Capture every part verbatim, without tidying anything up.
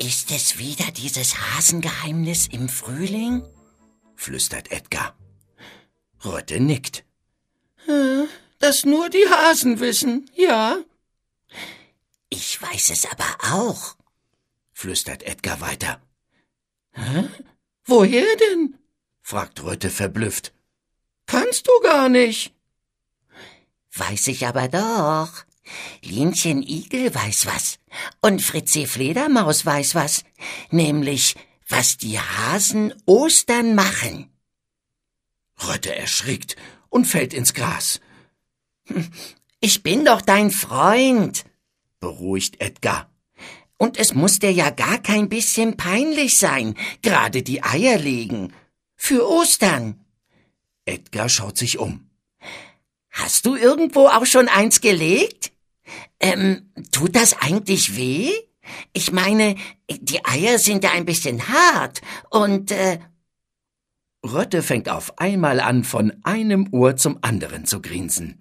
Ist es wieder dieses Hasengeheimnis im Frühling? Flüstert Edgar. Rötte nickt. Das nur die Hasen wissen, ja. Ich weiß es aber auch, flüstert Edgar weiter. Hä? Woher denn? Fragt Rötte verblüfft. Kannst du gar nicht. Weiß ich aber doch. Linchen Igel weiß was und Fritzi Fledermaus weiß was, nämlich was die Hasen Ostern machen. Rötte erschrickt und fällt ins Gras. Ich bin doch dein Freund, beruhigt Edgar. Und es muss dir ja gar kein bisschen peinlich sein, gerade die Eier legen. Für Ostern. Edgar schaut sich um. Hast du irgendwo auch schon eins gelegt? Ähm, tut das eigentlich weh? Ich meine, die Eier sind ja ein bisschen hart und, äh... Rötte fängt auf einmal an, von einem Ohr zum anderen zu grinsen.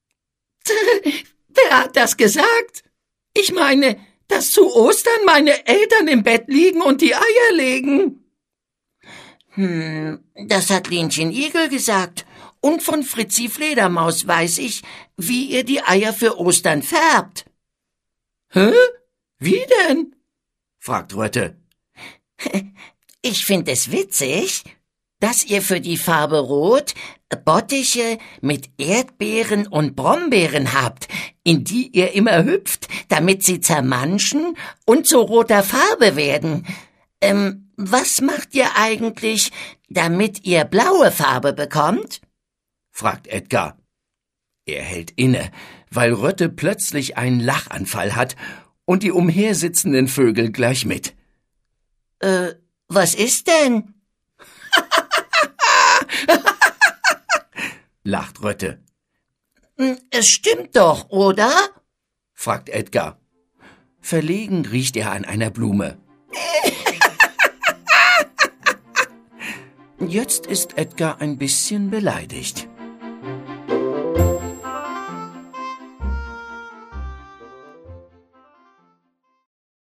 Wer hat das gesagt? Ich meine, dass zu Ostern meine Eltern im Bett liegen und die Eier legen. Hm, das hat Linchen Igel gesagt. Und von Fritzi Fledermaus weiß ich, wie ihr die Eier für Ostern färbt. Hä? Wie denn? Fragt Rötte. Ich finde es witzig, dass ihr für die Farbe Rot Bottiche mit Erdbeeren und Brombeeren habt, in die ihr immer hüpft, damit sie zermanschen und zu roter Farbe werden. Ähm, was macht ihr eigentlich, damit ihr blaue Farbe bekommt? Fragt Edgar. Er hält inne, weil Rötte plötzlich einen Lachanfall hat und die umhersitzenden Vögel gleich mit. Äh, was ist denn? Lacht Rötte. Es stimmt doch, oder? Fragt Edgar. Verlegen riecht er an einer Blume. Jetzt ist Edgar ein bisschen beleidigt.